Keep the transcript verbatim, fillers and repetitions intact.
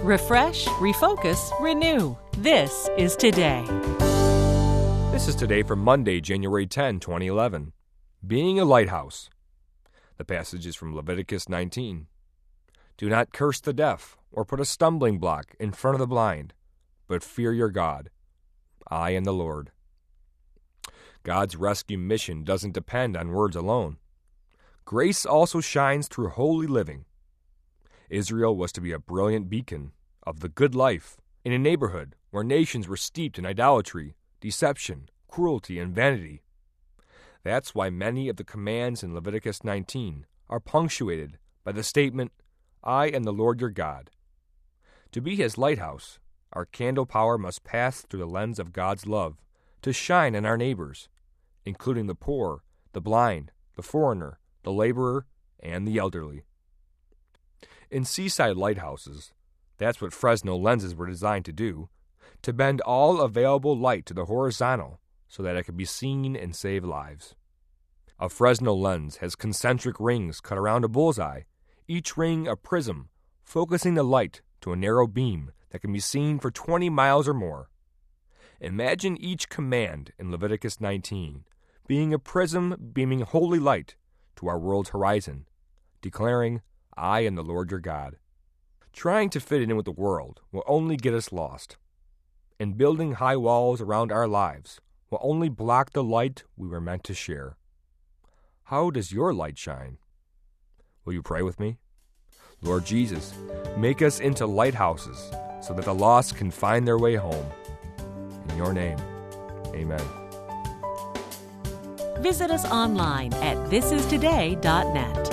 Refresh, refocus, renew. This is Today. This is Today for Monday, January tenth, twenty eleven. Being a lighthouse. The passage is from Leviticus nineteen. Do not curse the deaf or put a stumbling block in front of the blind, but fear your God. I am the Lord. God's rescue mission doesn't depend on words alone. Grace also shines through holy living. Israel was to be a brilliant beacon of the good life in a neighborhood where nations were steeped in idolatry, deception, cruelty, and vanity. That's why many of the commands in Leviticus nineteen are punctuated by the statement, I am the Lord your God. To be his lighthouse, our candle power must pass through the lens of God's love to shine on our neighbors, including the poor, the blind, the foreigner, the laborer, and the elderly. In seaside lighthouses, that's what Fresnel lenses were designed to do, to bend all available light to the horizontal so that it can be seen and save lives. A Fresnel lens has concentric rings cut around a bullseye, each ring a prism, focusing the light to a narrow beam that can be seen for twenty miles or more. Imagine each command in Leviticus nineteen being a prism beaming holy light to our world's horizon, declaring, I am the Lord your God. Trying to fit in with the world will only get us lost, and building high walls around our lives will only block the light we were meant to share. How does your light shine? Will you pray with me? Lord Jesus, make us into lighthouses so that the lost can find their way home. In your name, amen. Visit us online at this is today dot net.